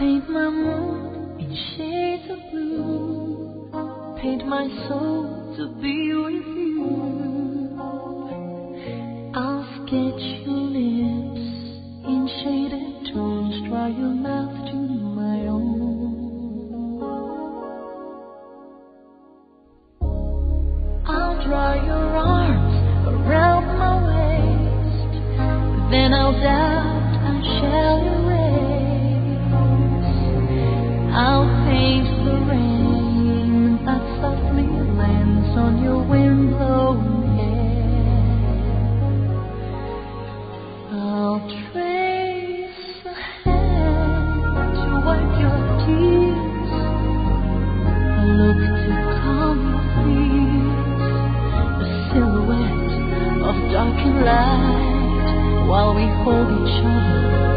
Paint my mood in shades of blue. Paint my soul to be with you. I'll sketch your lips in shaded tones. Draw your mouth to my own. I'll draw your arms around my waist. Then I'll doubt I shall erase. I'll paint the rain that softly lands on your wind-blown hair. I'll trace a hand to wipe your tears, a look to calm your fears, a silhouette of dark and light while we hold each other.